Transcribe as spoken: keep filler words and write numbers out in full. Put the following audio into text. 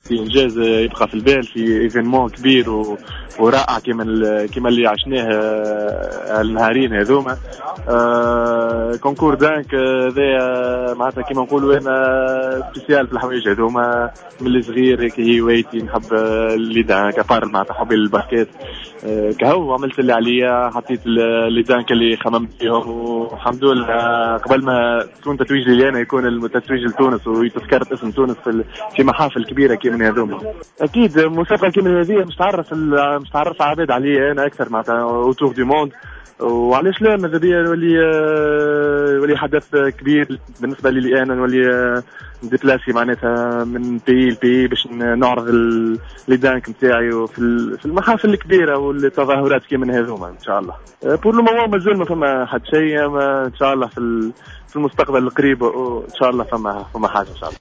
في انجاز يبقى في البال في ايفينمون كبير و... ورائع كما ال... كما اللي عشناه النهارين هذوما. آه... كونكور دانك ذا معناتها كما نقولوا انا سبيسيال في الحوايج هذوما من الصغير هيك هي هوايتي نحب اللي دانك ابار معناتها حبي الباسكيت. آه... كهو عملت اللي عليا حطيت اللي دانك اللي خممت فيهم والحمد لله قبل ما تكون تتويج لي انا يكون التتويج لتونس ويتذكرت اسم تونس في في محافل كبيره كيما هذوما. اكيد مسابقه كيما هذه مش تعرف مش تعرف عباد عليا انا اكثر معناتها اوتور دي موند، وعلاش لا ماذا بيا نولي نولي حدث كبير بالنسبه لي انا نولي نديبلاسي معناتها من بي لبي باش نعرض لي دانك نتاعي وفي في المحافل الكبيره والتظاهرات كيما هذوما ان شاء الله. بور لو مومون مازال ما فما حد شيء، ان شاء الله في في المستقبل القريب ان شاء الله فما فما حاجه ان شاء الله.